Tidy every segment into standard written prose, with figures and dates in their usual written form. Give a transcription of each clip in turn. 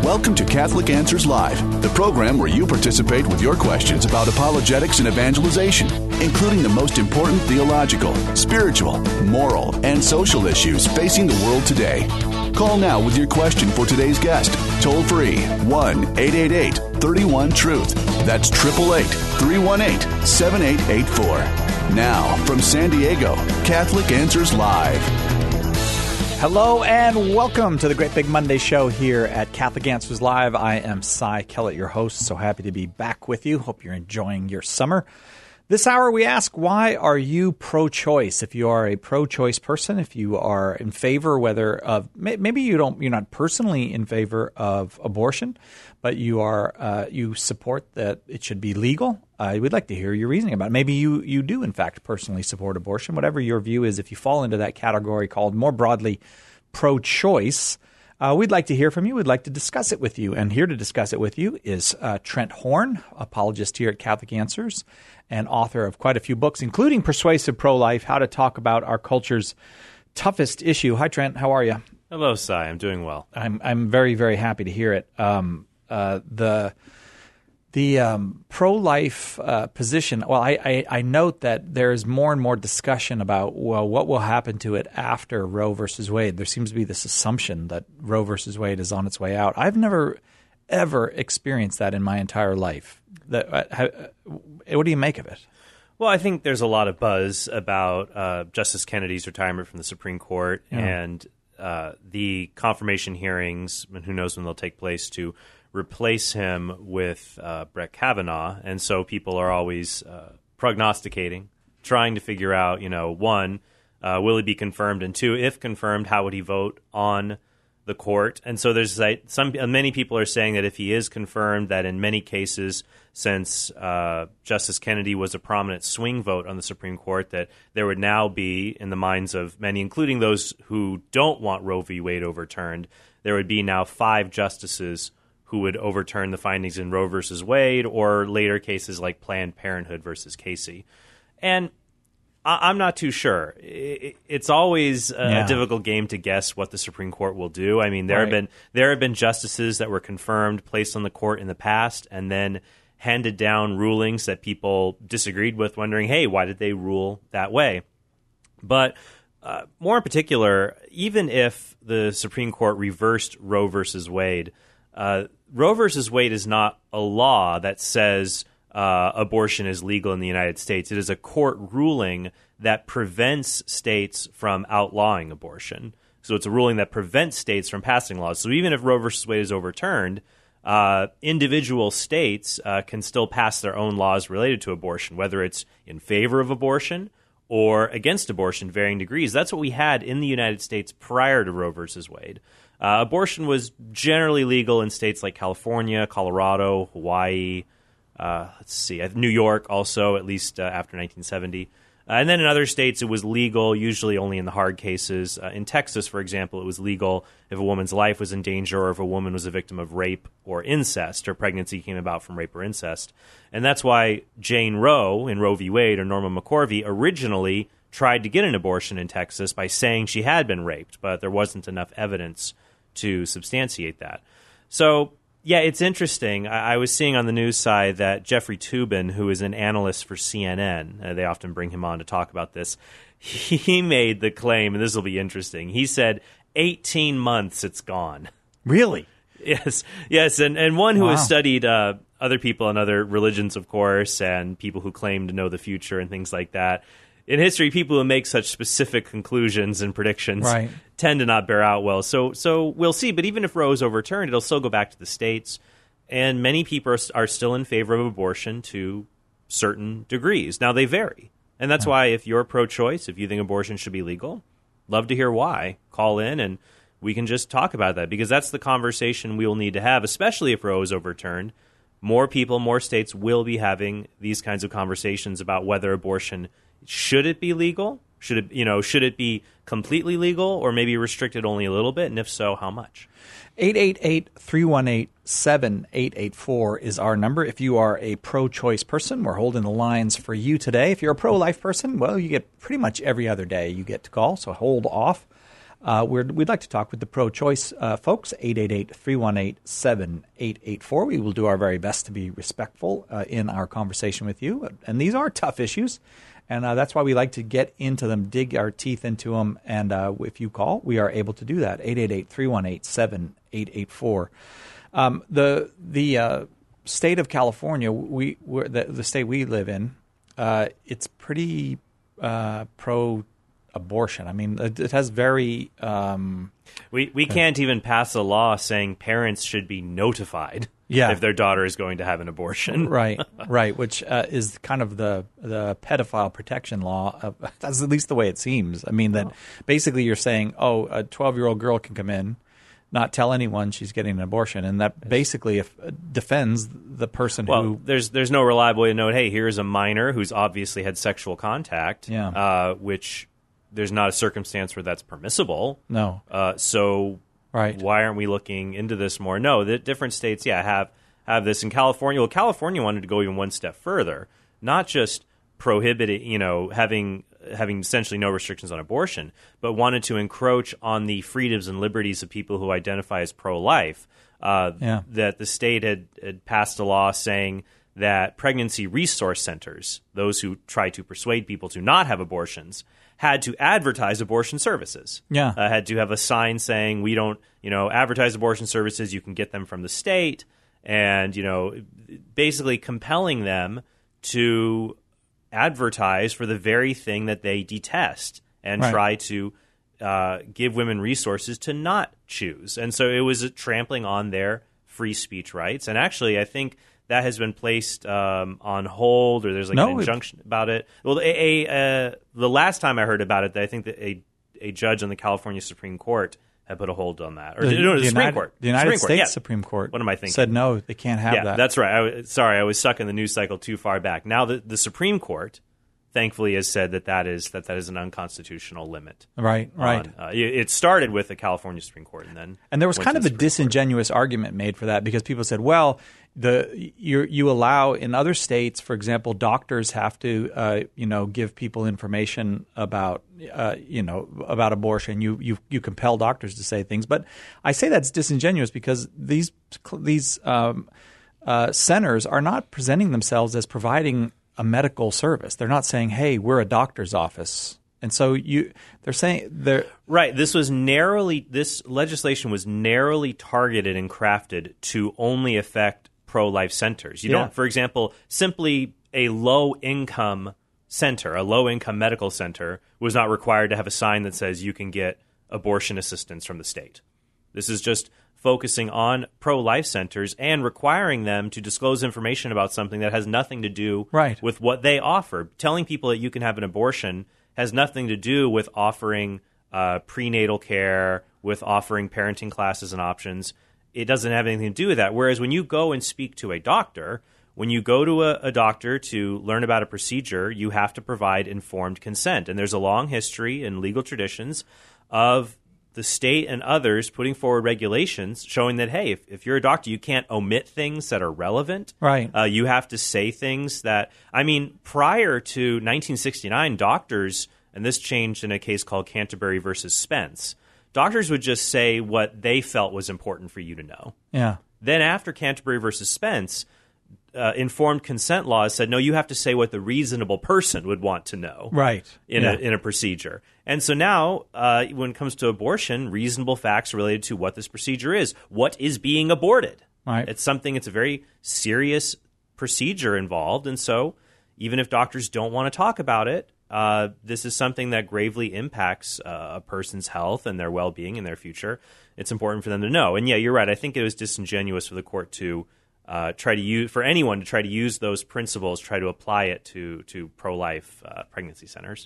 Welcome to Catholic Answers Live, the program where you participate with your questions about apologetics and evangelization, including the most important theological, spiritual, moral, and social issues facing the world today. Call now with your question for today's guest. Toll free 1-888-31-TRUTH. That's 888-318-7884. Now, from San Diego, Catholic Answers Live. Hello and welcome to the Great Big Monday Show here at Catholic Answers Live. I am Cy Kellett, your host. So happy to be back with you. Hope you're enjoying your summer. This hour we ask, why are you pro-choice? If you are a pro-choice person, if you are in favor, whether of maybe you're not personally in favor of abortion, but you support that it should be legal. We'd like to hear your reasoning about it. Maybe you do, in fact, personally support abortion. Whatever your view is, if you fall into that category called more broadly pro-choice, we'd like to hear from you. We'd like to discuss it with you. And here to discuss it with you is Trent Horn, apologist here at Catholic Answers and author of quite a few books, including Persuasive Pro-Life, How to Talk About Our Culture's Toughest Issue. Hi, Trent. How are you? Hello, Cy. I'm doing well. I'm very, very happy to hear it. The pro-life position, well, I note that there is more and more discussion about, well, what will happen to it after Roe versus Wade. There seems to be this assumption that Roe versus Wade is on its way out. I've never, ever experienced that in my entire life. What do you make of it? Well, I think there's a lot of buzz about Justice Kennedy's retirement from the Supreme Court and the confirmation hearings, and who knows when they'll take place, to replace him with Brett Kavanaugh. And so people are always prognosticating, trying to figure out, one, will he be confirmed? And two, if confirmed, how would he vote on the court? And so there's many people are saying that if he is confirmed, that in many cases, since Justice Kennedy was a prominent swing vote on the Supreme Court, that there would now be, in the minds of many, including those who don't want Roe v. Wade overturned, there would be now 5 justices who would overturn the findings in Roe versus Wade, or later cases like Planned Parenthood versus Casey. And I'm not too sure. It's always a difficult game to guess what the Supreme Court will do. I mean, there have been justices that were confirmed, placed on the court in the past, and then handed down rulings that people disagreed with, wondering, hey, why did they rule that way? But more in particular, even if the Supreme Court reversed Roe versus Wade, Roe versus Wade is not a law that says abortion is legal in the United States. It is a court ruling that prevents states from outlawing abortion. So it's a ruling that prevents states from passing laws. So even if Roe versus Wade is overturned, individual states can still pass their own laws related to abortion, whether it's in favor of abortion or against abortion, varying degrees. That's what we had in the United States prior to Roe versus Wade. Abortion was generally legal in states like California, Colorado, Hawaii, New York also, at least after 1970. And then in other states, it was legal, usually only in the hard cases. In Texas, for example, it was legal if a woman's life was in danger or if a woman was a victim of rape or incest. Her pregnancy came about from rape or incest. And that's why Jane Roe in Roe v. Wade, or Norma McCorvey, originally tried to get an abortion in Texas by saying she had been raped, but there wasn't enough evidence to substantiate that. So, yeah, it's interesting. I was seeing on the news side that Jeffrey Toobin, who is an analyst for CNN, they often bring him on to talk about this, he made the claim, and this will be interesting. He said, 18 months, it's gone. Really? Yes, and one who has studied other people and other religions, of course, and people who claim to know the future and things like that. In history, people who make such specific conclusions and predictions tend to not bear out well. So we'll see. But even if Roe is overturned, it'll still go back to the states. And many people are still in favor of abortion to certain degrees. Now, they vary. And that's why if you're pro-choice, if you think abortion should be legal, love to hear why. Call in and we can just talk about that. Because that's the conversation we will need to have, especially if Roe is overturned. More people, more states will be having these kinds of conversations about whether abortion should it be legal? Should it be completely legal, or maybe restricted only a little bit? And if so, how much? 888-318-7884 is our number. If you are a pro-choice person, we're holding the lines for you today. If you're a pro-life person, well, you get pretty much every other day you get to call, so hold off. We'd like to talk with the pro-choice folks, 888-318-7884. We will do our very best to be respectful in our conversation with you. And these are tough issues, and that's why we like to get into them, dig our teeth into them. And if you call, we are able to do that, 888-318-7884. The state of California, the state we live in, it's pretty pro-abortion. I mean, it has very... We can't even pass a law saying parents should be notified if their daughter is going to have an abortion. Right, which is kind of the pedophile protection law. That's at least the way it seems. I mean, that basically you're saying, a 12-year-old girl can come in, not tell anyone she's getting an abortion, and that basically defends the person who... There's no reliable way to know, hey, here's a minor who's obviously had sexual contact, which there's not a circumstance where that's permissible. No. Why aren't we looking into this more? No, the different states, have this. In California, California wanted to go even one step further, not just prohibiting, having essentially no restrictions on abortion, but wanted to encroach on the freedoms and liberties of people who identify as pro-life. That the state had passed a law saying that pregnancy resource centers, those who try to persuade people to not have abortions, had to advertise abortion services. Had to have a sign saying, we don't, advertise abortion services, you can get them from the state, and, basically compelling them to advertise for the very thing that they detest and try to give women resources to not choose. And so it was a trampling on their free speech rights. And actually, I think that has been placed on hold, or there's an injunction about it. Well, the last time I heard about it, I think that a judge on the California Supreme Court had put a hold on that. The Supreme Court. The United States Supreme Court. What am I thinking? Said no, they can't have that. Yeah, that's right. I was stuck in the news cycle too far back. Now the Supreme Court, thankfully, has said that is an unconstitutional limit. Right. It started with the California Supreme Court, and there was kind of a disingenuous argument made for that, because people said, well, you allow in other states, for example, doctors have to give people information about about abortion. You compel doctors to say things, but I say that's disingenuous because these centers are not presenting themselves as providing a medical service. They're not saying, "Hey, we're a doctor's office." And so they're saying they're right. This legislation was narrowly targeted and crafted to only affect pro-life centers. You don't, for example, simply a low-income center, a low-income medical center, was not required to have a sign that says you can get abortion assistance from the state. This is just focusing on pro-life centers and requiring them to disclose information about something that has nothing to do with what they offer. Telling people that you can have an abortion has nothing to do with offering prenatal care, with offering parenting classes and options. It doesn't have anything to do with that. Whereas when you go and speak to a doctor, when you go to a doctor to learn about a procedure, you have to provide informed consent. And there's a long history in legal traditions of the state and others putting forward regulations showing that, hey, if you're a doctor, you can't omit things that are relevant. Right. You have to say things that, prior to 1969, doctors, and this changed in a case called Canterbury versus Spence, doctors would just say what they felt was important for you to know. Yeah. Then after Canterbury versus Spence, informed consent laws said, no, you have to say what the reasonable person would want to know in a procedure. And so now, when it comes to abortion, reasonable facts related to what this procedure is. What is being aborted? Right. It's a very serious procedure involved. And so even if doctors don't want to talk about it, this is something that gravely impacts a person's health and their well-being and their future. It's important for them to know. And yeah, you're right. I think it was disingenuous for the court to try to use those principles, try to apply it to pro-life pregnancy centers.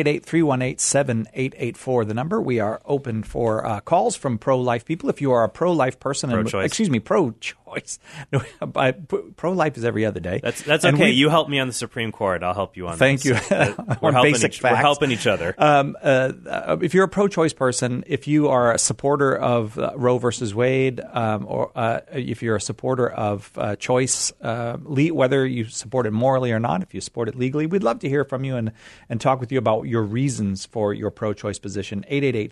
888-318-7884, the number. We are open for calls from pro-life people. If you are a pro-life person, pro-choice, pro-choice. No, pro-life is every other day. That's okay. You help me on the Supreme Court. I'll help you on Thank this. you. We're helping each other. If you're a pro-choice person, if you are a supporter of Roe versus Wade, or if you're a supporter of choice, whether you support it morally or not, if you support it legally, we'd love to hear from you and talk with you about your reasons for your pro-choice position.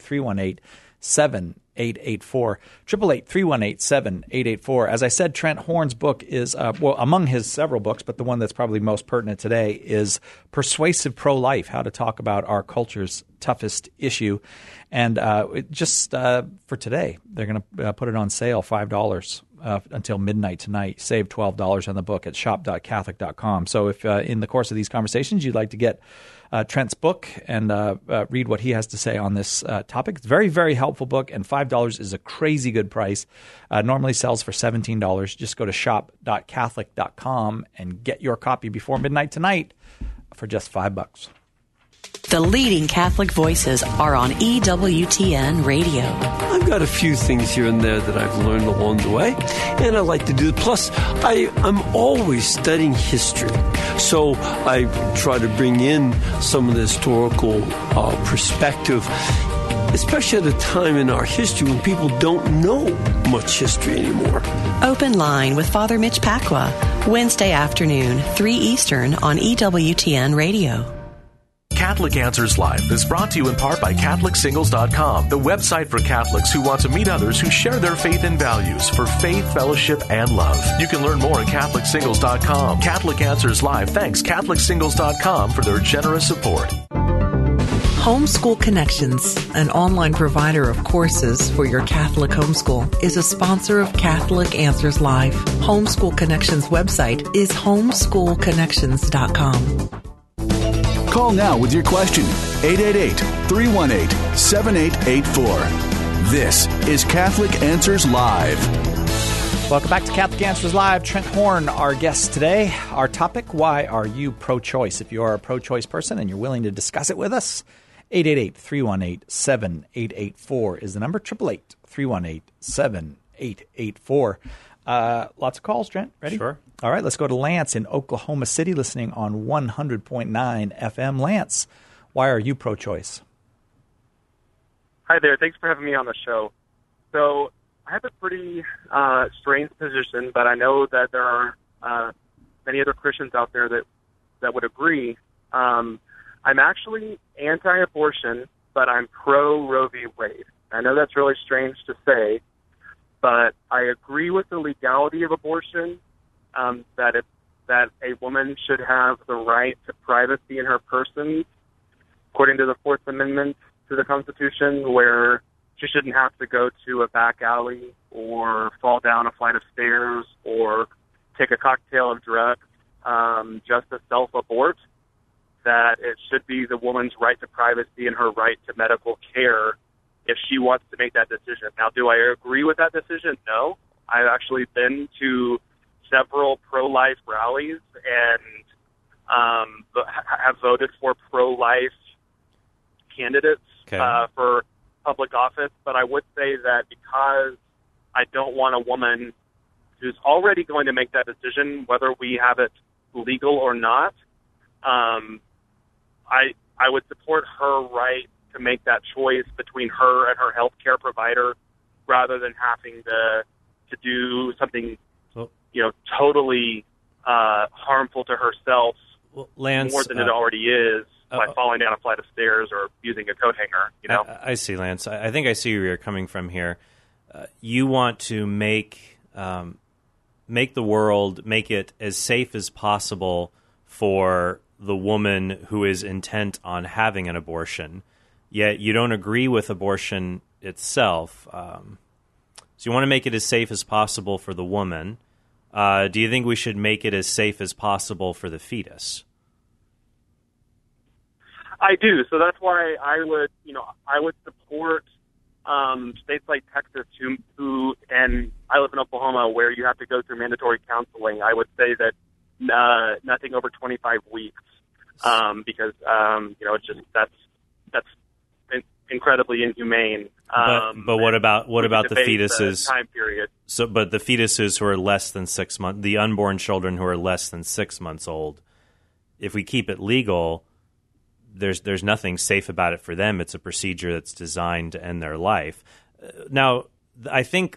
888-318-7884, 888-318-7884. As I said, Trent Horn's book is, among his several books, but the one that's probably most pertinent today is Persuasive Pro-Life, How to Talk About Our Culture's Toughest Issue. And just for today, they're going to put it on sale, $5 until midnight tonight. Save $12 on the book at shop.catholic.com. So if in the course of these conversations you'd like to get Trent's book and read what he has to say on this topic, it's a very, very helpful book, and $5 is a crazy good price. Normally sells for $17. Just go to shop.catholic.com and get your copy before midnight tonight for just $5. The leading Catholic voices are on EWTN Radio. I've got a few things here and there that I've learned along the way, and I like to do. Plus, I'm always studying history, so I try to bring in some of the historical perspective, especially at a time in our history when people don't know much history anymore. Open Line with Father Mitch Pacwa, Wednesday afternoon, 3 Eastern on EWTN Radio. Catholic Answers Live is brought to you in part by CatholicSingles.com, the website for Catholics who want to meet others who share their faith and values for faith, fellowship, and love. You can learn more at CatholicSingles.com. Catholic Answers Live thanks CatholicSingles.com for their generous support. Homeschool Connections, an online provider of courses for your Catholic homeschool, is a sponsor of Catholic Answers Live. Homeschool Connections website is homeschoolconnections.com. Call now with your question, 888-318-7884. This is Catholic Answers Live. Welcome back to Catholic Answers Live. Trent Horn, our guest today. Our topic, why are you pro-choice? If you are a pro-choice person and you're willing to discuss it with us, 888-318-7884 is the number, 888-318-7884. Lots of calls, Trent. Ready? Sure. All right, let's go to Lance in Oklahoma City, listening on 100.9 FM. Lance, why are you pro-choice? Hi there. Thanks for having me on the show. So I have a pretty strange position, but I know that there are many other Christians out there that would agree. I'm actually anti-abortion, but I'm pro-Roe v. Wade. I know that's really strange to say, but I agree with the legality of abortion, that a woman should have the right to privacy in her person, according to the Fourth Amendment to the Constitution, where she shouldn't have to go to a back alley or fall down a flight of stairs or take a cocktail of drugs just to self-abort, that it should be the woman's right to privacy and her right to medical care if she wants to make that decision. Now, do I agree with that decision? No. I've actually been to several pro-life rallies and have voted for pro-life candidates for public office. But I would say that because I don't want a woman who's already going to make that decision, whether we have it legal or not, I would support her right to make that choice between her and her health care provider, rather than having to do something, totally harmful to herself, Lance, more than it already is, by falling down a flight of stairs or using a coat hanger. I see, Lance. I think I see where you're coming from here. You want to make the world, make it as safe as possible for the woman who is intent on having an abortion, yet you don't agree with abortion itself. So you want to make it as safe as possible for the woman. Do you think we should make it as safe as possible for the fetus? I do. So that's why I would support states like Texas, who, and I live in Oklahoma, where you have to go through mandatory counseling. I would say that nothing over 25 weeks, because it's just that's incredibly inhumane. But what about the fetuses? Time period. So, but the fetuses who are less than 6 months, the unborn children who are less than 6 months old, if we keep it legal, there's nothing safe about it for them. It's a procedure that's designed to end their life. Now, I think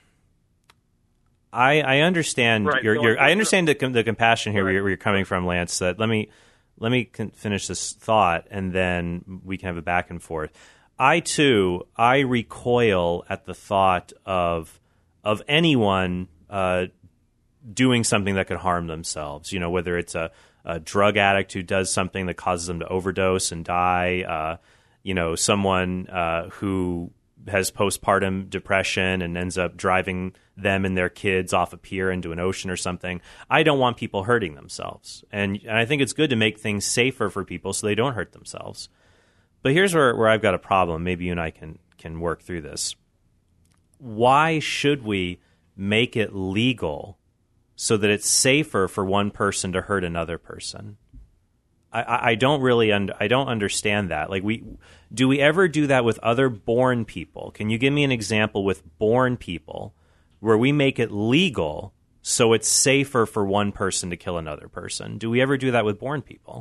I understand I understand the compassion here where you're coming from, Lance. That let me finish this thought, and then we can have a back and forth. I recoil at the thought of anyone doing something that could harm themselves. You know, whether it's a drug addict who does something that causes them to overdose and die. Someone who has postpartum depression and ends up driving them and their kids off a pier into an ocean or something. I don't want people hurting themselves, and I think it's good to make things safer for people so they don't hurt themselves. But here's where I've got a problem. Maybe you and I can work through this. Why should we make it legal so that it's safer for one person to hurt another person? I don't really I don't understand that. Like, do we ever do that with other born people? Can you give me an example with born people where we make it legal so it's safer for one person to kill another person? Do we ever do that with born people?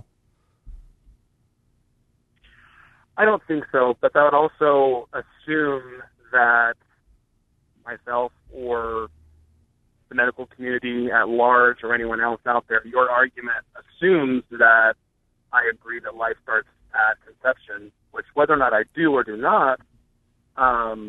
I don't think so, but that would also assume that myself or the medical community at large or anyone else out there, your argument assumes that I agree that life starts at conception, which whether or not I do or do not, but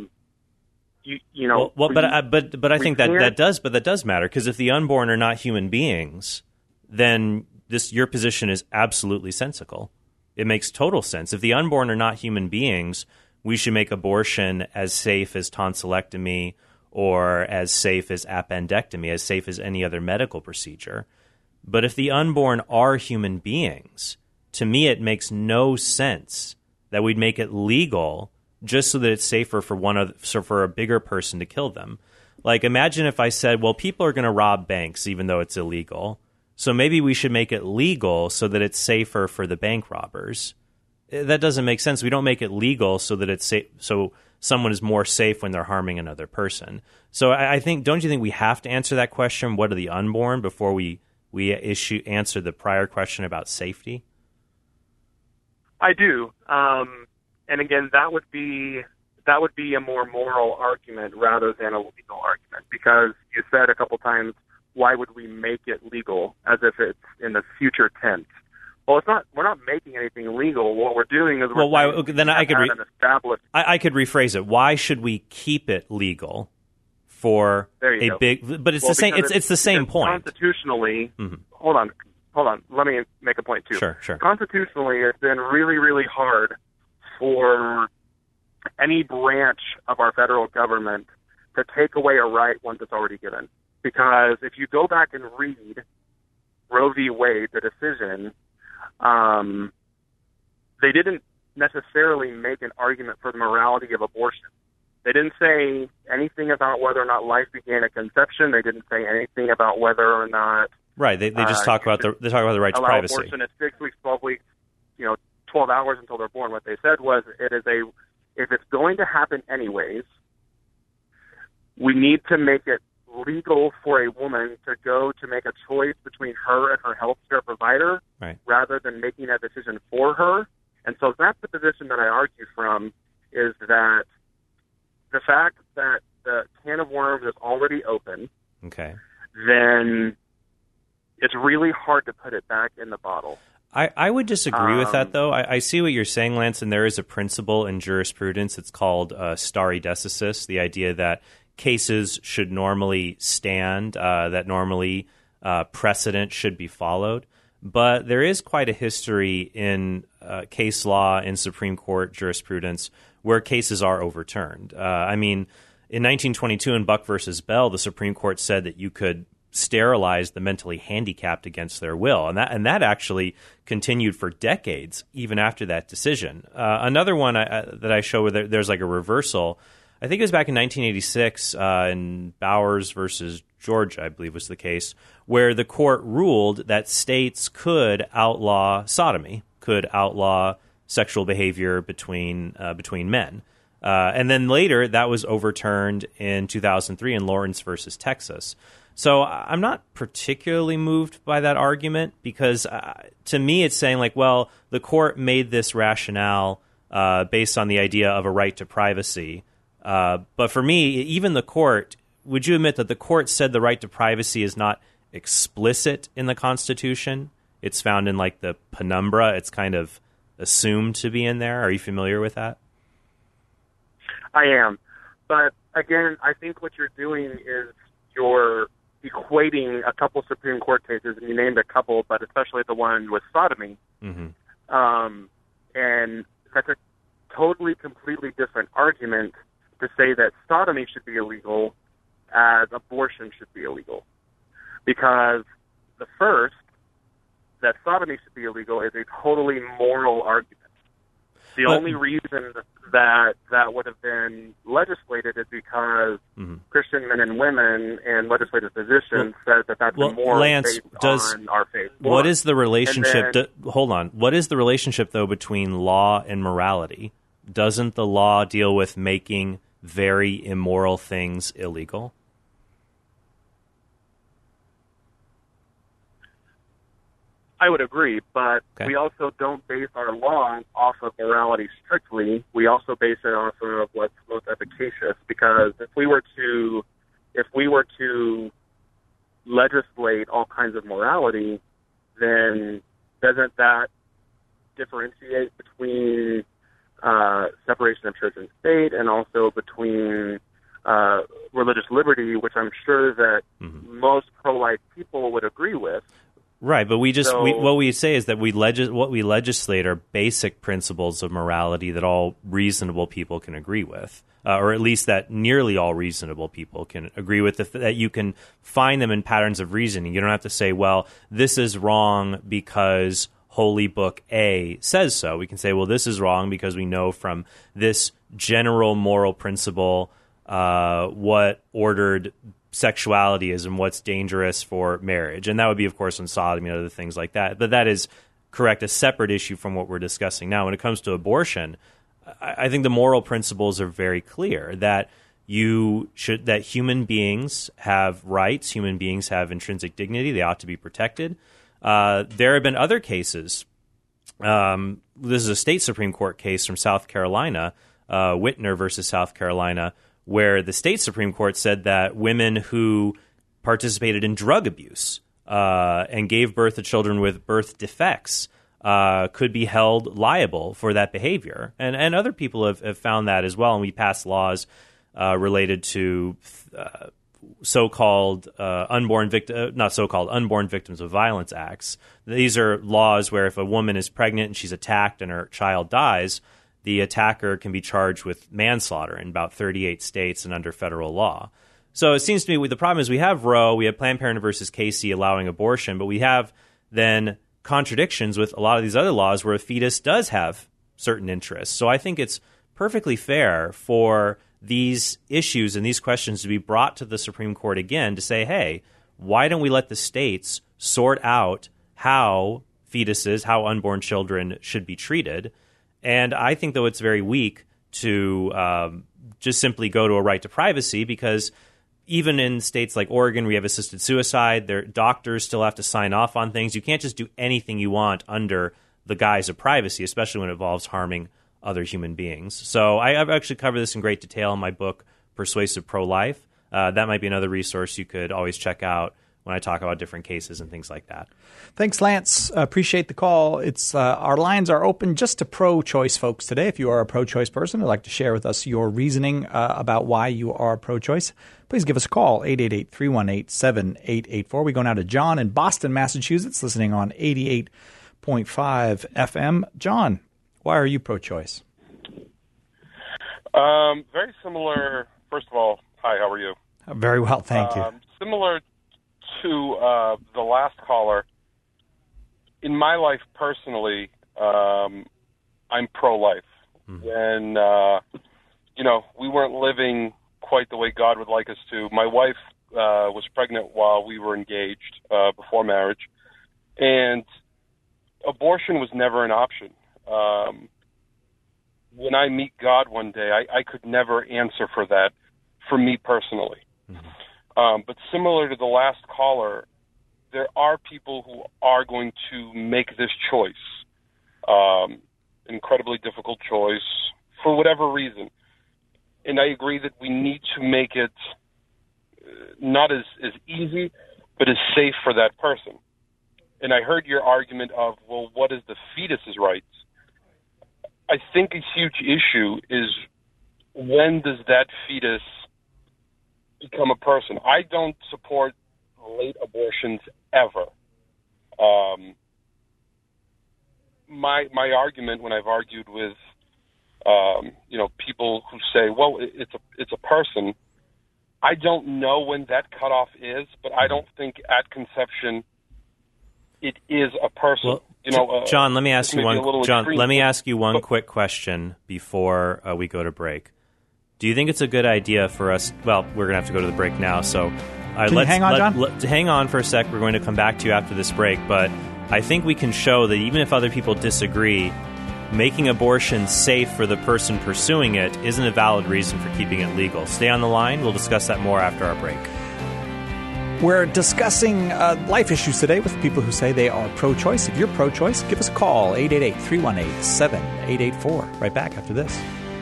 I think that does matter, because if the unborn are not human beings, then your position is absolutely sensical. It makes total sense. If the unborn are not human beings, we should make abortion as safe as tonsillectomy or as safe as appendectomy, as safe as any other medical procedure. But if the unborn are human beings, to me it makes no sense that we'd make it legal just so that it's safer for a bigger person to kill them. Like, imagine if I said, well, people are going to rob banks even though it's illegal, so maybe we should make it legal so that it's safer for the bank robbers. That doesn't make sense. We don't make it legal so that it's safe, so someone is more safe when they're harming another person. So I think, don't you think we have to answer that question, what are the unborn, before we answer the prior question about safety? I do. And again, that would be a more moral argument rather than a legal argument, because you said a couple times, why would we make it legal, as if it's in the future tense? Well, it's not. We're not making anything legal. What we're doing is I could rephrase it. Why should we keep it legal for a big? But it's the same. It's the same point. Constitutionally, hold on. Let me make a point too. Sure. Constitutionally, it's been really, really hard for any branch of our federal government to take away a right once it's already given. Because if you go back and read Roe v. Wade, the decision, they didn't necessarily make an argument for the morality of abortion. They didn't say anything about whether or not life began at conception. They didn't say anything about whether or not. Right. They just talk about the right to privacy. Abortion at 6 weeks, 12 weeks, 12 hours until they're born. What they said was, if it's going to happen anyways, we need to make it legal for a woman to go to make a choice between her and her health care provider, right, rather than making that decision for her. And so that's the position that I argue from, is that the fact that the can of worms is already open, okay, then it's really hard to put it back in the bottle. I would disagree with that, though. I see what you're saying, Lance, and there is a principle in jurisprudence. It's called stare decisis, the idea that cases should normally stand, that normally precedent should be followed. But there is quite a history in case law and Supreme Court jurisprudence where cases are overturned. In 1922 in Buck versus Bell, the Supreme Court said that you could sterilize the mentally handicapped against their will, and that actually continued for decades, even after that decision. Another one that I show where there's like a reversal, I think it was back in 1986 in Bowers versus Georgia, I believe was the case, where the court ruled that states could outlaw sodomy, could outlaw sexual behavior between men. And then later, that was overturned in 2003 in Lawrence versus Texas. So I'm not particularly moved by that argument because to me it's saying like, well, the court made this rationale based on the idea of a right to privacy. But for me, even the court, would you admit that the court said the right to privacy is not explicit in the Constitution? It's found in like the penumbra. It's kind of assumed to be in there. Are you familiar with that? I am. But again, I think what you're doing is you're equating a couple Supreme Court cases, and you named a couple, but especially the one with sodomy. And that's a totally, completely different argument to say that sodomy should be illegal as abortion should be illegal. Because the first, that sodomy should be illegal, is a totally moral argument. The only reason that would have been legislated is because Christian men and women and legislative positions said that that's a moral Lance, based on our faith. What is the relationship? Hold on. What is the relationship, though, between law and morality? Doesn't the law deal with making very immoral things illegal? I would agree, but we also don't base our law off of morality strictly. We also base it off of what's most efficacious. Because if we were to legislate all kinds of morality, then doesn't that differentiate between separation of church and state, and also between religious liberty, which I'm sure that most pro-life people would agree with? Right, but what we say is that what we legislate are basic principles of morality that all reasonable people can agree with, or at least that nearly all reasonable people can agree with, that you can find them in patterns of reasoning. You don't have to say, well, this is wrong because Holy Book A says so. We can say, well, this is wrong because we know from this general moral principle what ordered sexuality is and what's dangerous for marriage. And that would be, of course, on sodomy and other things like that. But that is correct, a separate issue from what we're discussing now. When it comes to abortion, I think the moral principles are very clear that that human beings have rights, human beings have intrinsic dignity, they ought to be protected. There have been other cases. This is a state Supreme Court case from South Carolina, Whitner versus South Carolina, where the state Supreme Court said that women who participated in drug abuse and gave birth to children with birth defects could be held liable for that behavior. And other people have found that as well, and we passed laws related to unborn victims of violence acts. These are laws where if a woman is pregnant and she's attacked and her child dies, the attacker can be charged with manslaughter in about 38 states and under federal law. So it seems to me the problem is we have Roe, we have Planned Parenthood versus Casey allowing abortion, but we have then contradictions with a lot of these other laws where a fetus does have certain interests. So I think it's perfectly fair for these issues and these questions to be brought to the Supreme Court again to say, hey, why don't we let the states sort out how fetuses, how unborn children should be treated? And I think, though, it's very weak to just simply go to a right to privacy, because even in states like Oregon, we have assisted suicide. Their doctors still have to sign off on things. You can't just do anything you want under the guise of privacy, especially when it involves harming other human beings. So I've actually covered this in great detail in my book, Persuasive Pro-Life. That might be another resource you could always check out when I talk about different cases and things like that. Thanks, Lance. Appreciate the call. It's our lines are open just to pro-choice folks today. If you are a pro-choice person, I'd like to share with us your reasoning about why you are pro-choice. Please give us a call, 888-318-7884. We go now to John in Boston, Massachusetts, listening on 88.5 FM. John, why are you pro-choice? Very similar. First of all, hi, how are you? Very well, thank you. Similar to the last caller, in my life personally, I'm pro-life. And, we weren't living quite the way God would like us to. My wife was pregnant while we were engaged before marriage, and abortion was never an option. when I meet God one day, I could never answer for that, for me personally. Mm-hmm. But similar to the last caller, there are people who are going to make this choice, an incredibly difficult choice, for whatever reason. And I agree that we need to make it not as easy, but as safe for that person. And I heard your argument of, well, what is the fetus's rights? I think a huge issue is, when does that fetus become a person? I don't support late abortions ever. My argument, when I've argued with people who say, well, it's a person, I don't know when that cutoff is, but I don't think at conception it is a person. Well, John, let me ask you one quick question before we go to break. Do you think it's a good idea for us? Well, we're going to have to go to the break now, so hang on, John? Hang on for a sec. We're going to come back to you after this break, but I think we can show that even if other people disagree, making abortion safe for the person pursuing it isn't a valid reason for keeping it legal. Stay on the line. We'll discuss that more after our break. We're discussing life issues today with people who say they are pro-choice. If you're pro-choice, give us a call, 888-318-7884. Right back after this.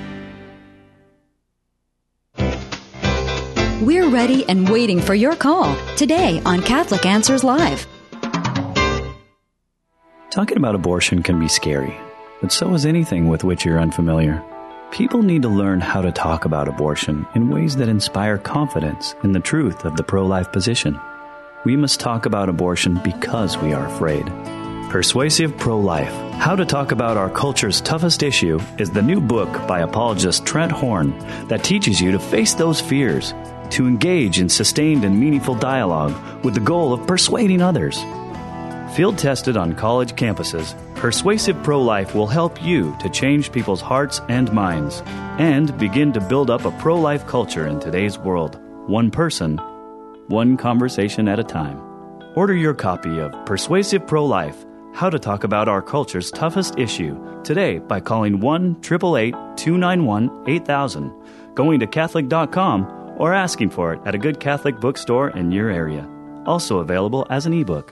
We're ready and waiting for your call today on Catholic Answers Live. Talking about abortion can be scary, but so is anything with which you're unfamiliar. People need to learn how to talk about abortion in ways that inspire confidence in the truth of the pro-life position. We must talk about abortion because we are afraid. Persuasive Pro-Life, How to Talk About Our Culture's Toughest Issue is the new book by apologist Trent Horn that teaches you to face those fears, to engage in sustained and meaningful dialogue with the goal of persuading others. Field-tested on college campuses, Persuasive Pro-Life will help you to change people's hearts and minds and begin to build up a pro-life culture in today's world, one person, one conversation at a time. Order your copy of Persuasive Pro-Life, How to Talk About Our Culture's Toughest Issue today by calling 1-888-291-8000, going to Catholic.com, or asking for it at a good Catholic bookstore in your area. Also available as an ebook.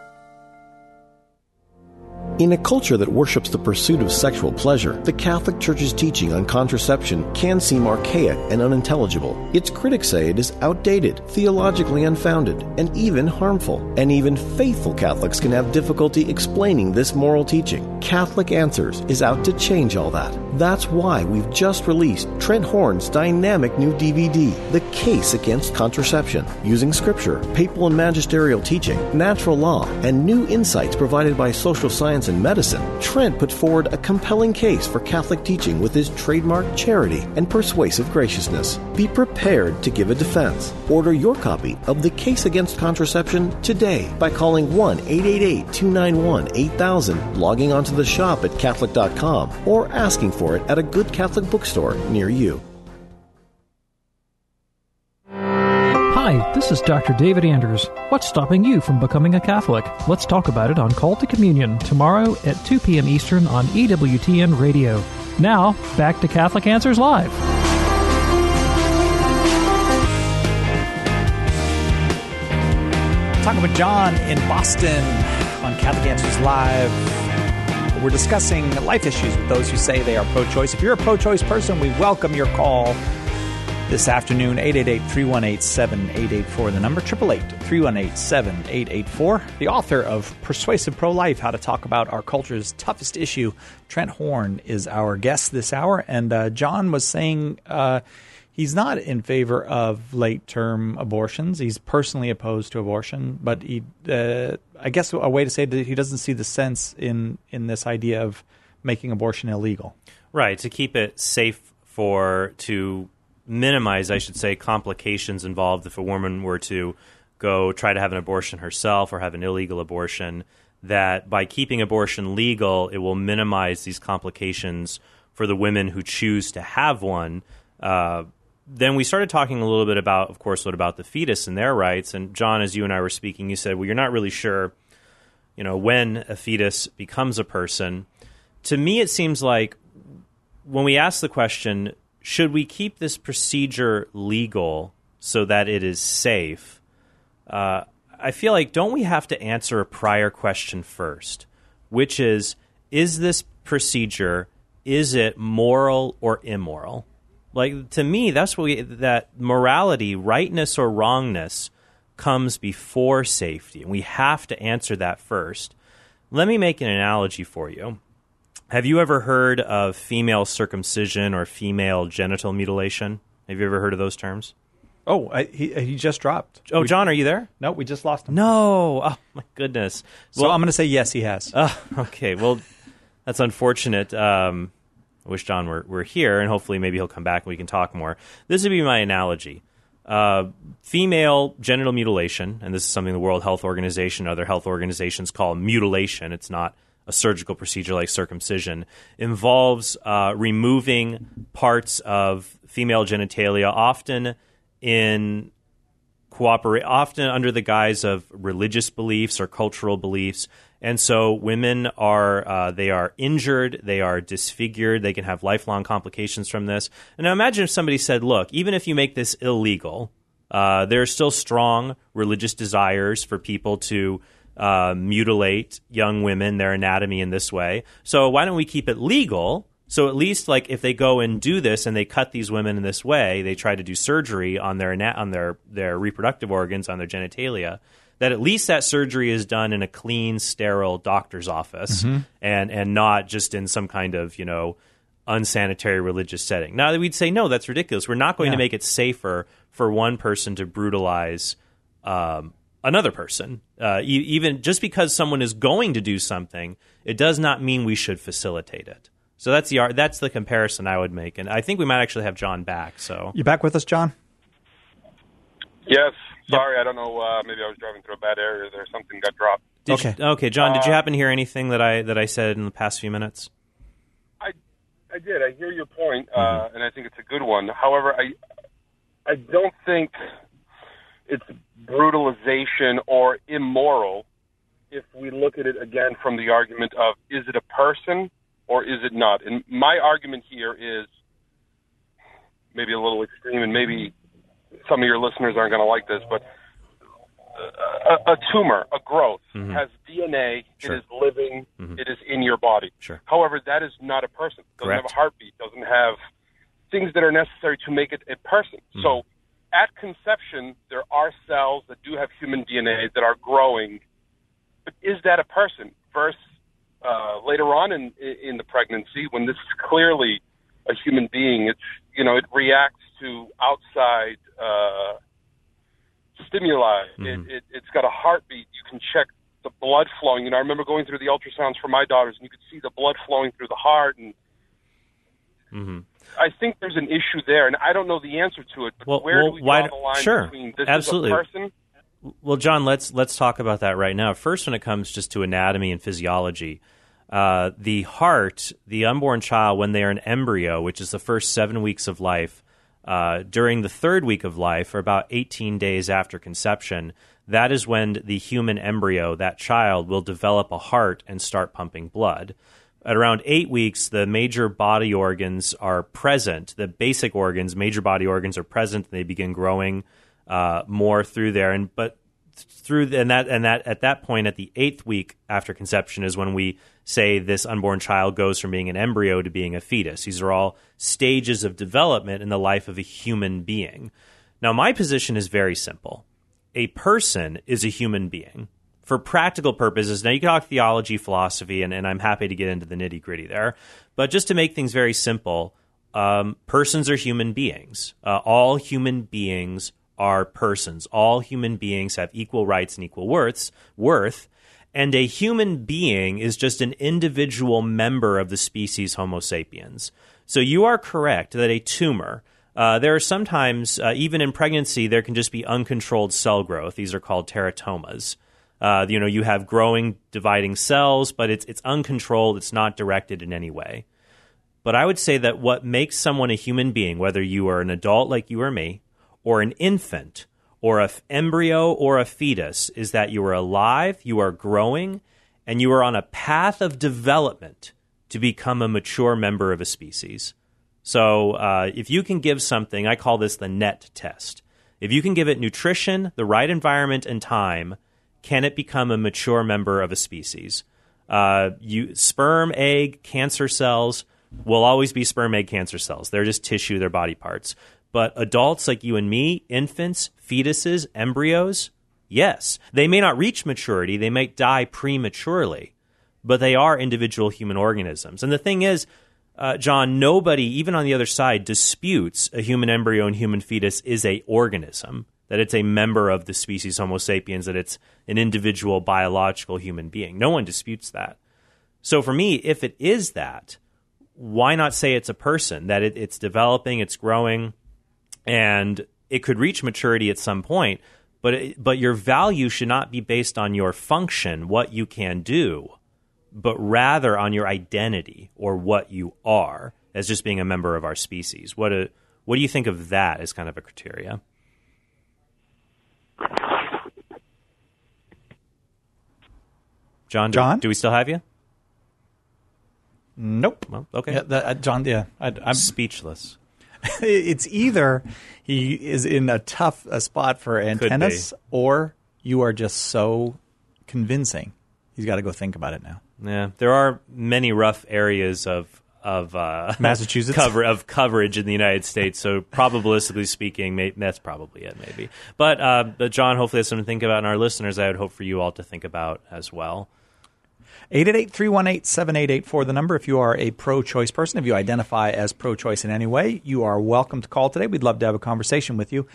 In a culture that worships the pursuit of sexual pleasure, the Catholic Church's teaching on contraception can seem archaic and unintelligible. Its critics say it is outdated, theologically unfounded, and even harmful. And even faithful Catholics can have difficulty explaining this moral teaching. Catholic Answers is out to change all that. That's why we've just released Trent Horn's dynamic new DVD, The Case Against Contraception, using scripture, papal and magisterial teaching, natural law, and new insights provided by social science and medicine. Trent put forward a compelling case for Catholic teaching with his trademark charity and persuasive graciousness. Be prepared to give a defense. Order your copy of The Case Against Contraception today by calling 1-888-291-8000, logging onto the shop at Catholic.com, or asking for it at a good Catholic bookstore near you. Hi, this is Dr. David Anders. What's stopping you from becoming a Catholic? Let's talk about it on Call to Communion tomorrow at 2 p.m. Eastern on EWTN Radio. Now, back to Catholic Answers Live. Talking with John in Boston on Catholic Answers Live. We're discussing life issues with those who say they are pro-choice. If you're a pro-choice person, we welcome your call this afternoon, 888-318-7884. The number, 888-318-7884. The author of Persuasive Pro-Life, How to Talk About Our Culture's Toughest Issue, Trent Horn, is our guest this hour. And John was saying he's not in favor of late-term abortions. He's personally opposed to abortion. But he, I guess a way to say that he doesn't see the sense in this idea of making abortion illegal. Right, to keep it safe to minimize, I should say, complications involved if a woman were to go try to have an abortion herself or have an illegal abortion, that by keeping abortion legal, it will minimize these complications for the women who choose to have one. Then we started talking a little bit about, of course, what about the fetus and their rights. And John, as you and I were speaking, you said, well, you're not really sure, when a fetus becomes a person. To me, it seems like when we ask the question, should we keep this procedure legal so that it is safe, I feel like, don't we have to answer a prior question first, which is this procedure, is it moral or immoral? Like, to me, that's that morality, rightness or wrongness, comes before safety. And we have to answer that first. Let me make an analogy for you. Have you ever heard of female circumcision or female genital mutilation? Have you ever heard of those terms? Oh, he just dropped. Oh, John, are you there? No, we just lost him. No. Oh, my goodness. So I'm going to say yes, he has. Okay, well, that's unfortunate. I wish John were here, and hopefully maybe he'll come back and we can talk more. This would be my analogy. Female genital mutilation, and this is something the World Health Organization and other health organizations call mutilation. It's not a surgical procedure like circumcision, involves removing parts of female genitalia, often under the guise of religious beliefs or cultural beliefs. And so women are injured, they are disfigured, they can have lifelong complications from this. And now imagine if somebody said, look, even if you make this illegal, there are still strong religious desires for people to mutilate young women, their anatomy in this way. So why don't we keep it legal? So at least, like, if they go and do this and they cut these women in this way, they try to do surgery on their reproductive organs, on their genitalia, that at least that surgery is done in a clean, sterile doctor's office and not just in some kind of, unsanitary religious setting. Now, we'd say, no, that's ridiculous. We're not going to make it safer for one person to brutalize another person. Even just because someone is going to do something, it does not mean we should facilitate it. So that's the comparison I would make, and I think we might actually have John back. So you back with us, John? Yes. Sorry, I don't know. Maybe I was driving through a bad area there. Something got dropped. Okay, John. Did you happen to hear anything that I said in the past few minutes? I did. I hear your point, and I think it's a good one. However, I don't think it's brutalization or immoral if we look at it again from the argument of, is it a person or is it not? And my argument here is maybe a little extreme, and maybe some of your listeners aren't going to like this, but a tumor, a growth, has DNA. Sure. It is living. It is in your body. Sure. However, that is not a person. It doesn't have a heartbeat. Doesn't have things that are necessary to make it a person. So at conception, there are cells that do have human DNA that are growing. But is that a person? Versus later on in the pregnancy, when this is clearly a human being, it reacts to outside stimuli. It's got a heartbeat. You can check the blood flowing. I remember going through the ultrasounds for my daughters, and you could see the blood flowing through the heart. And I think there's an issue there, and I don't know the answer to it. But where do we draw the line between this absolutely. is a person? Well, John, let's talk about that right now. First, when it comes just to anatomy and physiology, the heart, the unborn child, when they are an embryo, which is the first 7 weeks of life, during the third week of life, or about 18 days after conception, that is when the human embryo, that child, will develop a heart and start pumping blood. At around 8 weeks, the major body organs are present. The basic organs, major body organs, are present, and they begin growing more through there. And that at that point, at the 8th week after conception, is when we say this unborn child goes from being an embryo to being a fetus. These are all stages of development in the life of a human being. Now, my position is very simple. A person is a human being. For practical purposes, now you can talk theology, philosophy, and I'm happy to get into the nitty-gritty there. But just to make things very simple, persons are human beings. All human beings are persons. All human beings have equal rights and equal worth. And a human being is just an individual member of the species Homo sapiens. So you are correct that a tumor, there are sometimes, even in pregnancy, there can just be uncontrolled cell growth. These are called teratomas. You have growing, dividing cells, but it's uncontrolled. It's not directed in any way. But I would say that what makes someone a human being, whether you are an adult like you or me, or an infant, or an embryo, or a fetus, is that you are alive, you are growing, and you are on a path of development to become a mature member of a species. So if you can give something, I call this the NET test. If you can give it nutrition, the right environment, and time, can it become a mature member of a species? Sperm, egg, cancer cells will always be sperm, egg, cancer cells. They're just tissue, they're body parts. But adults like you and me, infants, fetuses, embryos, yes. They may not reach maturity. They might die prematurely. But they are individual human organisms. And the thing is, John, nobody, even on the other side, disputes a human embryo and human fetus is a organism, that it's a member of the species Homo sapiens, that it's an individual biological human being. No one disputes that. So for me, if it is that, why not say it's a person, that it's developing, it's growing, and it could reach maturity at some point, but your value should not be based on your function, what you can do, but rather on your identity or what you are as just being a member of our species. What do you think of that as kind of a criteria? John, do we still have you? Nope. Well, okay. Yeah, John, I'm speechless. It's either he is in a tough spot for antennas, or you are just so convincing. He's got to go think about it now. Yeah, there are many rough areas of Massachusetts coverage in the United States. So probabilistically speaking, that's probably it, maybe. But John, hopefully that's something to think about, and our listeners, I would hope for you all to think about as well. 888-318-7884, the number. If you are a pro-choice person, if you identify as pro-choice in any way, you are welcome to call today. We'd love to have a conversation with you.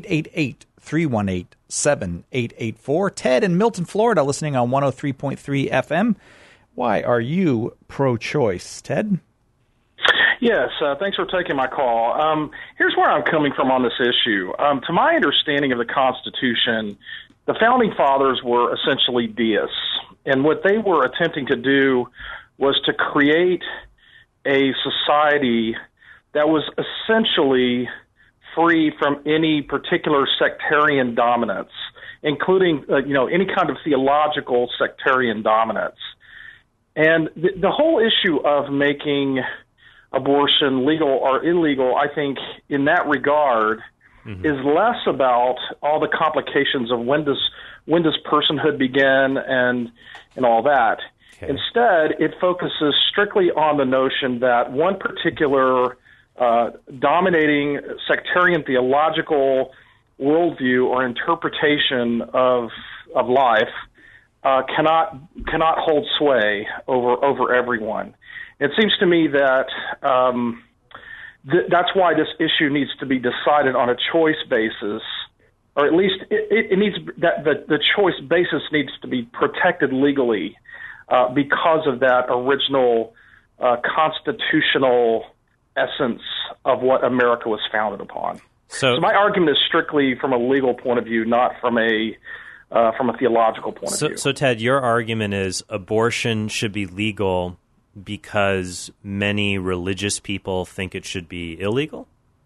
888-318-7884. Ted in Milton, Florida, listening on 103.3 FM. Why are you pro-choice, Ted? Yes, thanks for taking my call. Here's where I'm coming from on this issue. To my understanding of the Constitution, the Founding Fathers were essentially deists. And what they were attempting to do was to create a society that was essentially free from any particular sectarian dominance, including any kind of theological sectarian dominance. And the whole issue of making abortion legal or illegal, I think, in that regard, is less about all the complications of when does personhood begin and all that. Okay. Instead, it focuses strictly on the notion that one particular dominating sectarian theological worldview or interpretation of life cannot hold sway over everyone. It seems to me that that's why this issue needs to be decided on a choice basis, or at least it needs that the choice basis needs to be protected legally because of that original constitutional essence of what America was founded upon. So my argument is strictly from a legal point of view, not from a theological point of view. So Ted, your argument is abortion should be legal because many religious people think it should be illegal?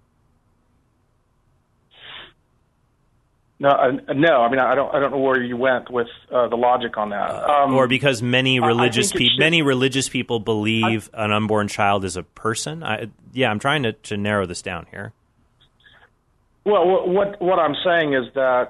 No. I mean, I don't know where you went with the logic on that. Or because many religious people believe an unborn child is a person. I'm trying to narrow this down here. Well, what I'm saying is that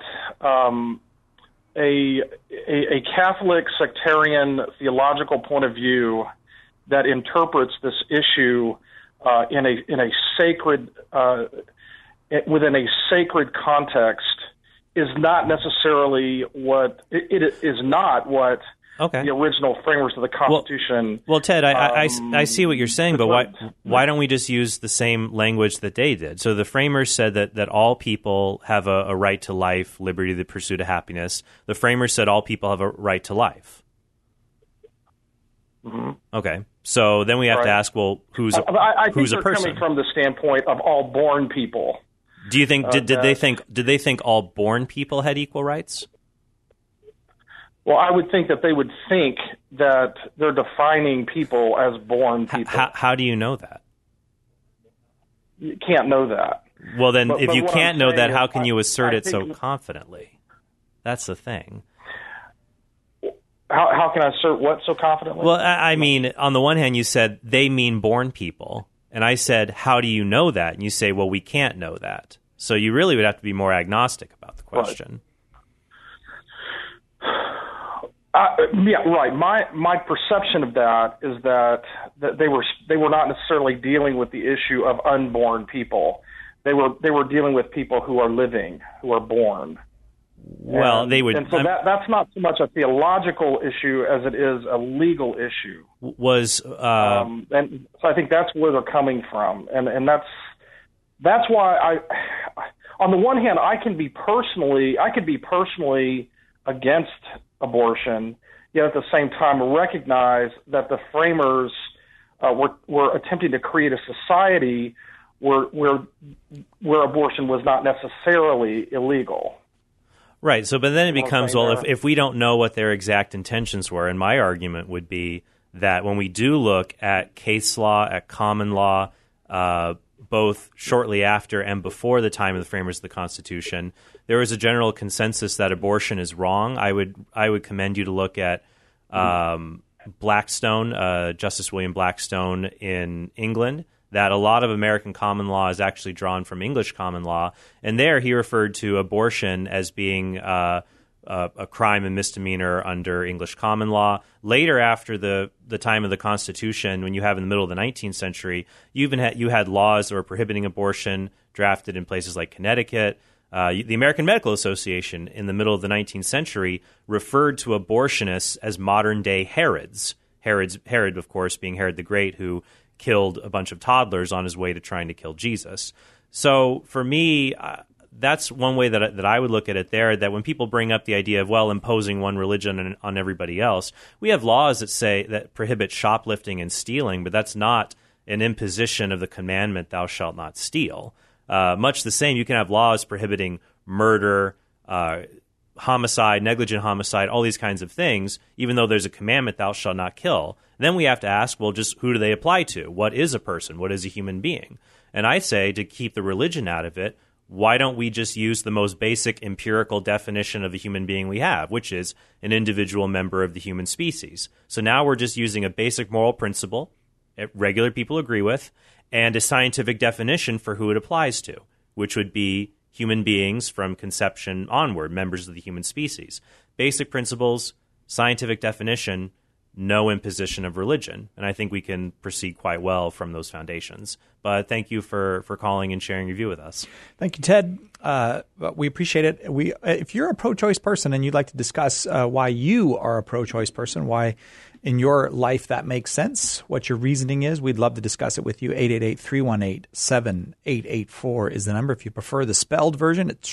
a Catholic sectarian theological point of view that interprets this issue in a sacred within a sacred context is not necessarily what it is not what the original framers of the Constitution. Well, Ted, I see what you're saying, but why don't we just use the same language that they did? So the framers said that all people have a right to life, liberty, the pursuit of happiness. The framers said all people have a right to life. Mm-hmm. Okay, so then we have to ask, well, who's a person? I think they're coming from the standpoint of all born people. Do you think did they think all born people had equal rights? Well, I would think that they would think that they're defining people as born people. How do you know that? You can't know that. Well, then, if you can't know that, how can you assert it so confidently? That's the thing. How can I assert what so confidently? Well, I mean, on the one hand, you said they mean born people. And I said, how do you know that? And you say, well, we can't know that. So you really would have to be more agnostic about the question. Right. My perception of that is that they were not necessarily dealing with the issue of unborn people. They were dealing with people who are living, who are born. Well, they would, and so that's not so much a theological issue as it is a legal issue. And so I think that's where they're coming from, and that's why on the one hand, I could be personally against abortion, yet at the same time recognize that the framers were attempting to create a society where abortion was not necessarily illegal. Right. So, but then it becomes, well, if we don't know what their exact intentions were, and my argument would be that when we do look at case law, at common law, both shortly after and before the time of the framers of the Constitution, there was a general consensus that abortion is wrong. I would commend you to look at Blackstone, Justice William Blackstone in England, that a lot of American common law is actually drawn from English common law. And there he referred to abortion as being a crime and misdemeanor under English common law. Later, after the time of the Constitution, when you have in the middle of the 19th century, you had laws that were prohibiting abortion drafted in places like Connecticut. The American Medical Association in the middle of the 19th century referred to abortionists as modern-day Herods. Herod, of course, being Herod the Great, who killed a bunch of toddlers on his way to trying to kill Jesus. So for me, that's one way that I would look at it there, that when people bring up the idea of, well, imposing one religion on everybody else, we have laws that prohibit shoplifting and stealing, but that's not an imposition of the commandment, thou shalt not steal. Much the same, you can have laws prohibiting murder, homicide, negligent homicide, all these kinds of things, even though there's a commandment, thou shalt not kill. Then we have to ask, well, just who do they apply to? What is a person? What is a human being? And I say, to keep the religion out of it, why don't we just use the most basic empirical definition of a human being we have, which is an individual member of the human species? So now we're just using a basic moral principle that regular people agree with and a scientific definition for who it applies to, which would be human beings from conception onward, members of the human species. Basic principles, scientific definition, no imposition of religion. And I think we can proceed quite well from those foundations. But thank you for calling and sharing your view with us. Thank you, Ted. We appreciate it. If you're a pro-choice person and you'd like to discuss why you are a pro-choice person, why in your life that makes sense, what your reasoning is, we'd love to discuss it with you. 888-318-7884 is the number. If you prefer the spelled version, it's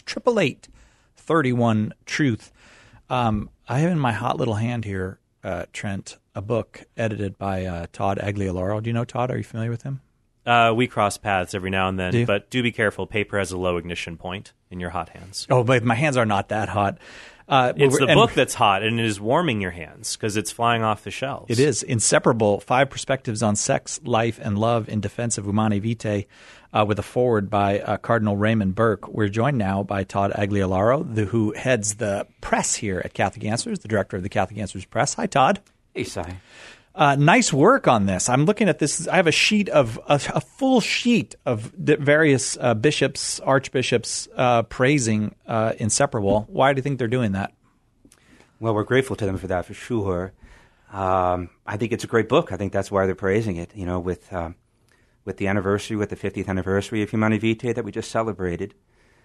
888-31-TRUTH. I have in my hot little hand here, Trent, a book edited by Todd Agliolaro. Do you know Todd? Are you familiar with him? We cross paths every now and then, but do be careful. Paper has a low ignition point in your hot hands. Oh, but my hands are not that hot. It's the book that's hot, and it is warming your hands because it's flying off the shelves. It is. Inseparable, 5 Perspectives on Sex, Life, and Love in Defense of Humanae Vitae, with a foreword by Cardinal Raymond Burke. We're joined now by Todd Agliolaro, who heads the press here at Catholic Answers, the director of the Catholic Answers Press. Hi, Todd. Hey, Si. Nice work on this. I'm looking at this. I have a sheet of a full sheet of various bishops, archbishops praising Inseparable. Why do you think they're doing that? Well, we're grateful to them for that, for sure. I think it's a great book. I think that's why they're praising it. You know, with the anniversary, with the 50th anniversary of Humanae Vitae that we just celebrated,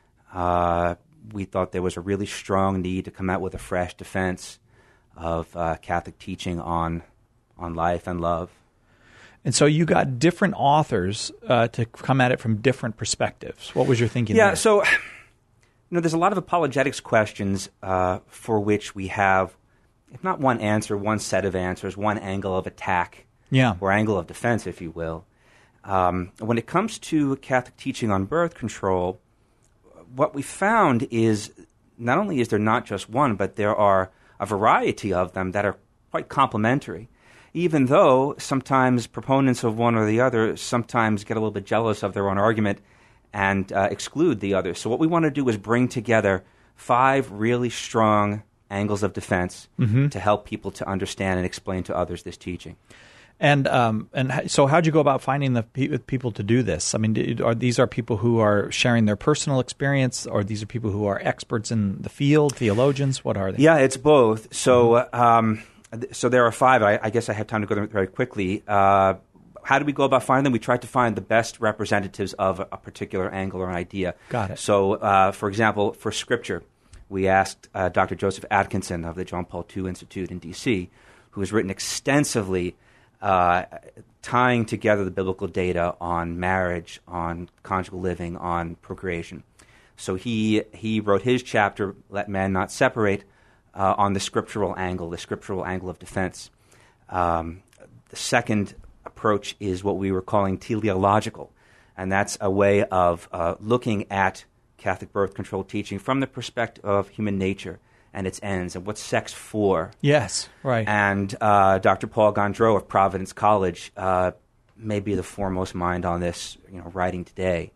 we thought there was a really strong need to come out with a fresh defense of Catholic teaching on life and love. And so you got different authors to come at it from different perspectives. What was your thinking there? Yeah, so there's a lot of apologetics questions for which we have, if not one answer, one set of answers, one angle of attack, or angle of defense, if you will. When it comes to Catholic teaching on birth control, what we found is not only is there not just one, but there are a variety of them that are quite complementary, even though sometimes proponents of one or the other sometimes get a little bit jealous of their own argument and exclude the other. So what we want to do is bring together 5 really strong angles of defense to help people to understand and explain to others this teaching. And so how'd you go about finding the people to do this? I mean, are these people who are sharing their personal experience, or these are people who are experts in the field, theologians? What are they? Yeah, it's both. So so there are 5. I guess I have time to go through very quickly. How do we go about finding them? We tried to find the best representatives of a particular angle or an idea. Got it. So, for example, for Scripture, we asked Dr. Joseph Atkinson of the John Paul II Institute in D.C., who has written extensively tying together the biblical data on marriage, on conjugal living, on procreation. So he wrote his chapter, Let Man Not Separate, on the scriptural angle of defense. The second approach is what we were calling teleological, and that's a way of looking at Catholic birth control teaching from the perspective of human nature and its ends and what's sex for. Yes, right. And Dr. Paul Gondreau of Providence College may be the foremost mind on this, writing today.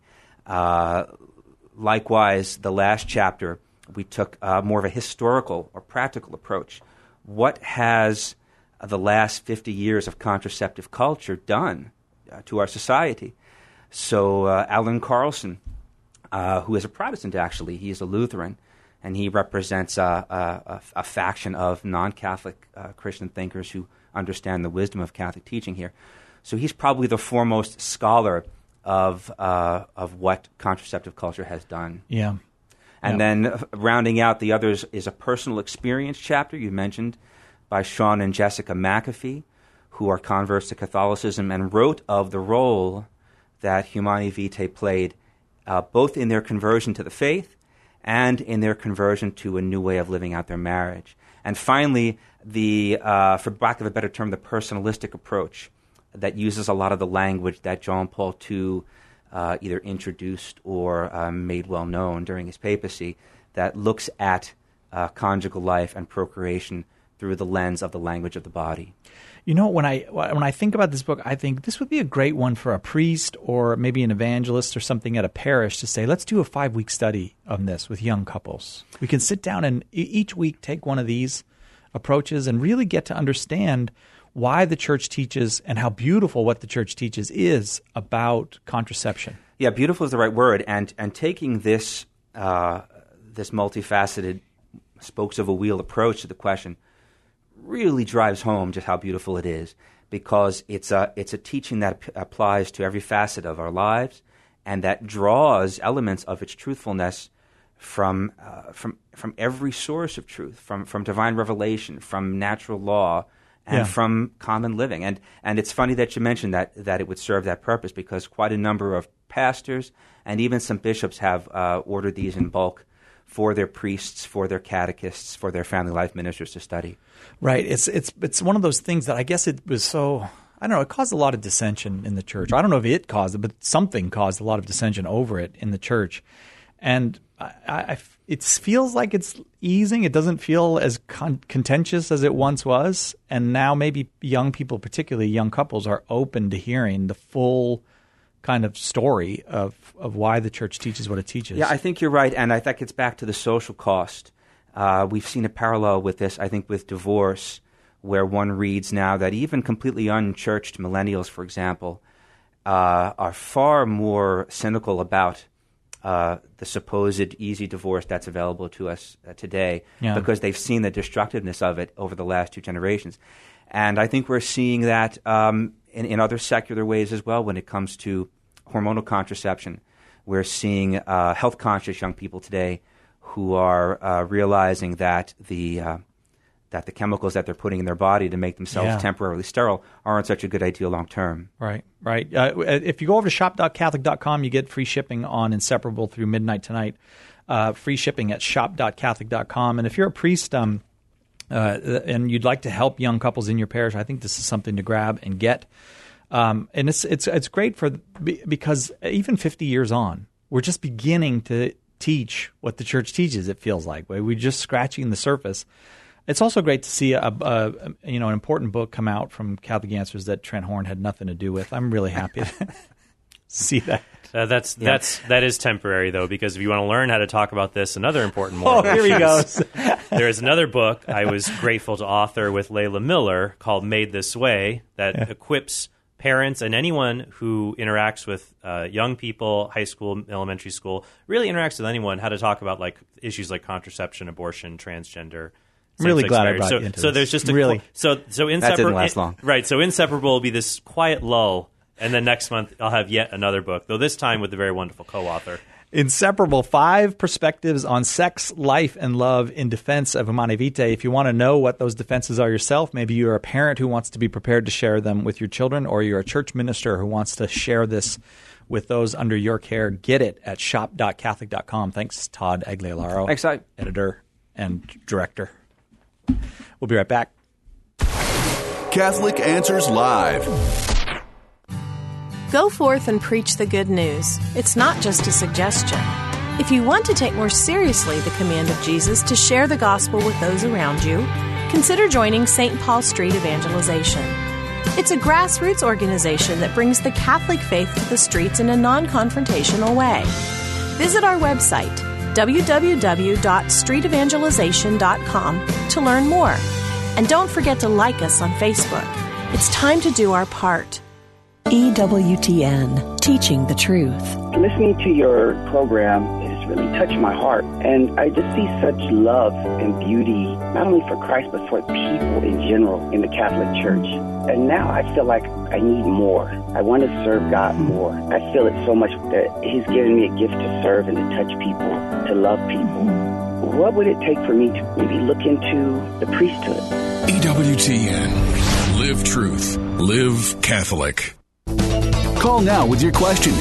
Likewise, the last chapter, we took more of a historical or practical approach. What has the last 50 years of contraceptive culture done to our society? So Alan Carlson, who is a Protestant actually, he is a Lutheran, and he represents a faction of non-Catholic Christian thinkers who understand the wisdom of Catholic teaching here. So he's probably the foremost scholar of what contraceptive culture has done. Yeah. And then rounding out the others is a personal experience chapter you mentioned by Sean and Jessica McAfee, who are converts to Catholicism and wrote of the role that Humanae Vitae played both in their conversion to the faith and in their conversion to a new way of living out their marriage. And finally, for lack of a better term, the personalistic approach that uses a lot of the language that John Paul II either introduced or made well known during his papacy, that looks at conjugal life and procreation through the lens of the language of the body. When I think about this book, I think this would be a great one for a priest or maybe an evangelist or something at a parish to say, let's do a 5-week study on this with young couples. We can sit down and each week take one of these approaches and really get to understand why the church teaches and how beautiful what the church teaches is about contraception. Yeah, beautiful is the right word. And taking this multifaceted spokes of a wheel approach to the question really drives home just how beautiful it is, because it's a teaching that applies to every facet of our lives and that draws elements of its truthfulness from every source of truth, from divine revelation, from natural law, and from common living. And it's funny that you mentioned that it would serve that purpose, because quite a number of pastors and even some bishops have ordered these in bulk for their priests, for their catechists, for their family life ministers to study. Right. It's one of those things that I guess it was so, I don't know, it caused a lot of dissension in the church. I don't know if it caused it, but something caused a lot of dissension over it in the church. And it feels like it's easing. It doesn't feel as contentious as it once was. And now maybe young people, particularly young couples, are open to hearing the full kind of story of why the church teaches what it teaches. Yeah, I think you're right, and I think it's back to the social cost. We've seen a parallel with this, I think, with divorce, where one reads now that even completely unchurched millennials, for example, are far more cynical about the supposed easy divorce that's available to us today, because they've seen the destructiveness of it over the last 2 generations. And I think we're seeing that in other secular ways as well when it comes to hormonal contraception. We're seeing health-conscious young people today who are realizing that the chemicals that they're putting in their body to make themselves temporarily sterile aren't such a good idea long-term. Right. If you go over to shop.catholic.com, you get free shipping on Inseparable through midnight tonight. Free shipping at shop.catholic.com. And if you're a priest and you'd like to help young couples in your parish, I think this is something to grab and get. And it's great because even 50 years on, we're just beginning to teach what the church teaches. It feels like we're just scratching the surface. It's also great to see an important book come out from Catholic Answers that Trent Horn had nothing to do with. I'm really happy to see that. That is temporary, though, because if you want to learn how to talk about this, another important moral here he goes. There is another book I was grateful to author with Layla Miller called Made This Way that equips parents and anyone who interacts with young people, high school, elementary school, really interacts with anyone, how to talk about like issues like contraception, abortion, transgender. I'm really glad I brought you into so this. There's just a really so inseparable. That didn't last long, right? So Inseparable will be this quiet lull, and then next month I'll have yet another book, though this time with the very wonderful co-author. Inseparable: 5 Perspectives on Sex, Life, and Love in Defense of Humanae Vitae. If you want to know what those defenses are yourself, maybe you're a parent who wants to be prepared to share them with your children, or you're a church minister who wants to share this with those under your care, get it at shop.catholic.com. Thanks, Todd Aguilaro. Thanks, Todd. Editor and director. We'll be right back. Catholic Answers Live. Go forth and preach the good news. It's not just a suggestion. If you want to take more seriously the command of Jesus to share the gospel with those around you, consider joining St. Paul Street Evangelization. It's a grassroots organization that brings the Catholic faith to the streets in a non-confrontational way. Visit our website, www.streetevangelization.com, to learn more. And don't forget to like us on Facebook. It's time to do our part. EWTN, teaching the truth. Listening to your program has really touched my heart, and I just see such love and beauty, not only for Christ, but for people in general in the Catholic Church. And now I feel like I need more. I want to serve God more. I feel it so much that He's given me a gift to serve and to touch people, to love people. What would it take for me to maybe look into the priesthood? EWTN. Live truth. Live Catholic. Call now with your question.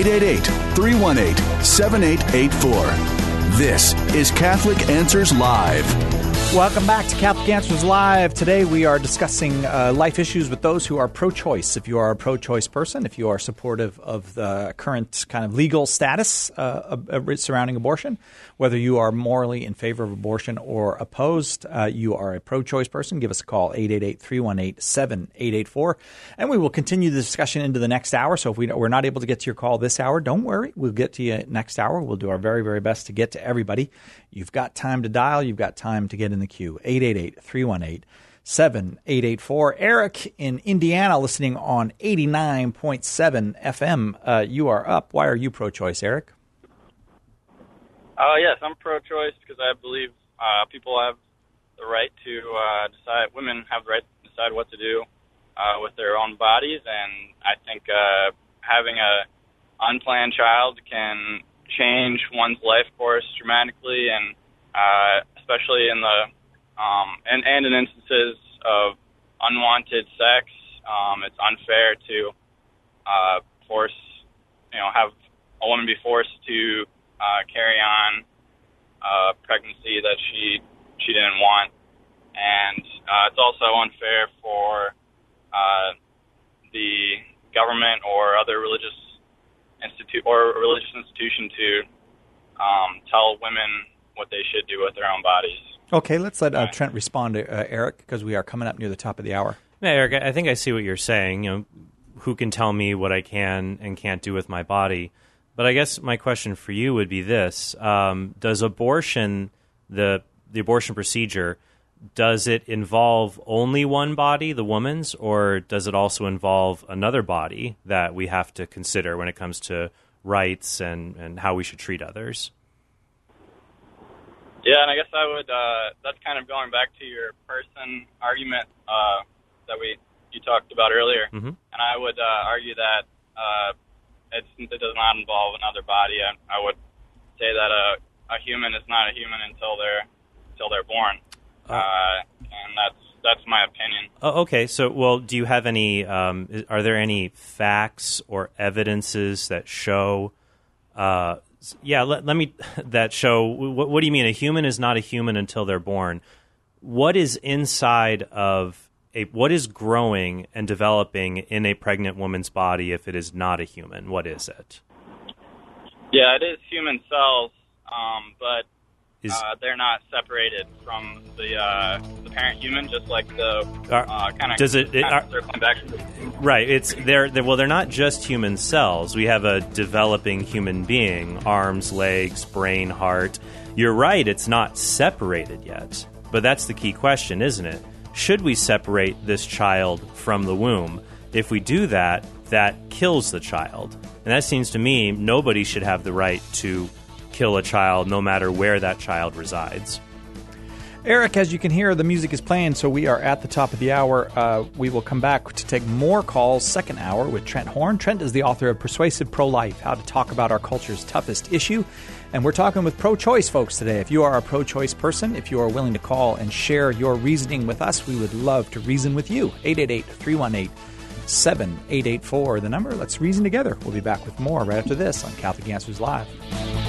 888-318-7884. This is Catholic Answers Live. Welcome back to Catholic Answers Live. Today we are discussing life issues with those who are pro-choice. If you are a pro-choice person, if you are supportive of the current kind of legal status surrounding abortion, whether you are morally in favor of abortion or opposed, you are a pro-choice person, give us a call, 888-318-7884. And we will continue the discussion into the next hour. So if we're not able to get to your call this hour, don't worry. We'll get to you next hour. We'll do our very, very best to get to everybody. You've got time to dial. You've got time to get in the queue. 888-318-7884. Eric in Indiana listening on 89.7 FM. You are up. Why are you pro-choice, Eric? Yes, I'm pro-choice because I believe people have the right to decide, women have the right to decide what to do with their own bodies, and I think having a unplanned child can change one's life course dramatically, and especially in the and in instances of unwanted sex, it's unfair to force, have a woman be forced to carry on a pregnancy that she didn't want, and it's also unfair for the government or other religious institution to tell women what they should do with their own bodies. Okay, let's let Trent respond to Eric, because we are coming up near the top of the hour. Yeah, Eric, I think I see what you're saying. Who can tell me what I can and can't do with my body? But I guess my question for you would be this: does abortion, the abortion procedure, does it involve only one body, the woman's, or does it also involve another body that we have to consider when it comes to rights and how we should treat others? Yeah, and I guess I would, that's kind of going back to your person argument that you talked about earlier. Mm-hmm. And I would argue that it does not involve another body. I would say that a human is not a human until they're born. And that's my opinion. Oh, okay. So, well, do you have any? Are there any facts or evidences that show? Let me that show. What do you mean? A human is not a human until they're born. What is inside of what is growing and developing in a pregnant woman's body if it is not a human? What is it? Yeah, it is human cells, but they're not separated from the parent human, just like the kind of circling back. Right. They're not just human cells. We have a developing human being, arms, legs, brain, heart. You're right, it's not separated yet. But that's the key question, isn't it? Should we separate this child from the womb? If we do that, that kills the child. And that seems to me nobody should have the right to kill a child no matter where that child resides. Eric, as you can hear, the music is playing, so we are at the top of the hour. We will come back to take more calls, second hour, with Trent Horn. Trent is the author of Persuasive Pro-Life, How to Talk About Our Culture's Toughest Issue. And we're talking with pro-choice folks today. If you are a pro-choice person, if you are willing to call and share your reasoning with us, we would love to reason with you. 888-318-7884, the number. Let's reason together. We'll be back with more right after this on Catholic Answers Live.